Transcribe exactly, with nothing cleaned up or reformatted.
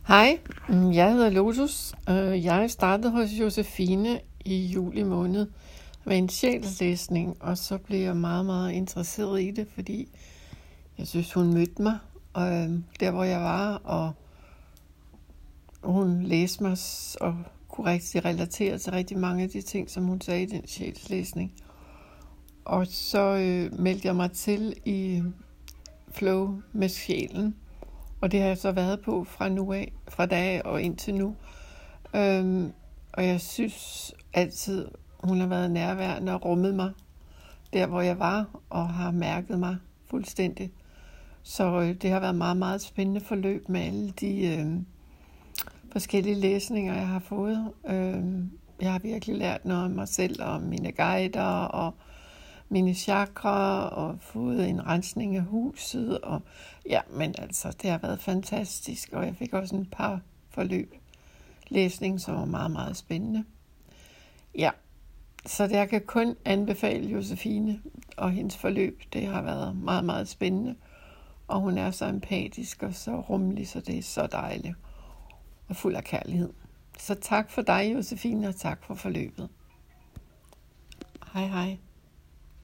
Hej, mm, jeg hedder Lotus. Øh, Jeg startede hos Josefine i juli måned med en sjælslæsning, og så blev jeg meget, meget interesseret i det, fordi jeg synes, hun mødte mig øh, der, hvor jeg var, og hun læste mig s- og kunne rigtig relatere til rigtig mange af de ting, som hun sagde i den sjælslæsning. Og så øh, meldte jeg mig til i Flow med sjælen, og det har jeg så været på fra nu af, fra dag og indtil nu. Øhm, og jeg synes altid, hun har været nærværende og rummet mig der, hvor jeg var, og har mærket mig fuldstændig. Så øh, det har været meget, meget spændende forløb med alle de øh, forskellige læsninger, jeg har fået. Øh, jeg har virkelig lært noget om mig selv, og mine guider, og mine chakra, og fået en rensning af huset. Og ja, men altså, det har været fantastisk, og jeg fik også en par forløb læsning, som var meget, meget spændende. Ja, så det jeg kan kun anbefale Josefine og hendes forløb. Det har været meget, meget spændende, og hun er så empatisk og så rummelig, så det er så dejligt og fuld af kærlighed. Så tak for dig, Josefine, og tak for forløbet. Hej hej.